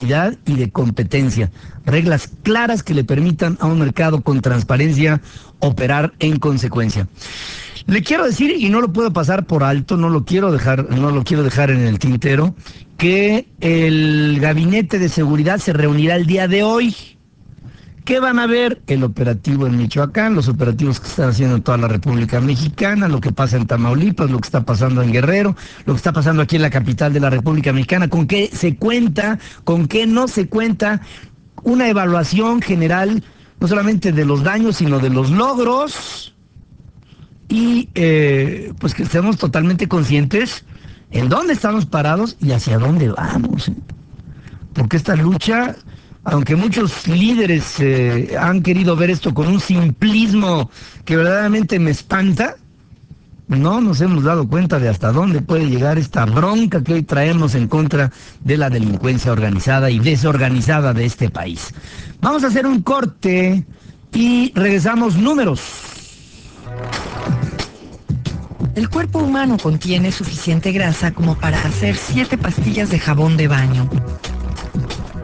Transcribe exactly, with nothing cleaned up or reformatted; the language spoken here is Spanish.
y de competencia, reglas claras que le permitan a un mercado con transparencia operar en consecuencia. Le quiero decir, y no lo puedo pasar por alto, no lo quiero dejar, no lo quiero dejar en el tintero, que el gabinete de seguridad se reunirá el día de hoy. ¿Qué van a ver? El operativo en Michoacán, los operativos que están haciendo en toda la República Mexicana, lo que pasa en Tamaulipas, lo que está pasando en Guerrero, lo que está pasando aquí en la capital de la República Mexicana, con qué se cuenta, con qué no se cuenta, una evaluación general, no solamente de los daños, sino de los logros, y eh, pues que estemos totalmente conscientes en dónde estamos parados y hacia dónde vamos. Porque esta lucha, aunque muchos líderes eh, han querido ver esto con un simplismo que verdaderamente me espanta, no nos hemos dado cuenta de hasta dónde puede llegar esta bronca que hoy traemos en contra de la delincuencia organizada y desorganizada de este país. Vamos a hacer un corte y regresamos. Números. El cuerpo humano contiene suficiente grasa como para hacer siete pastillas de jabón de baño.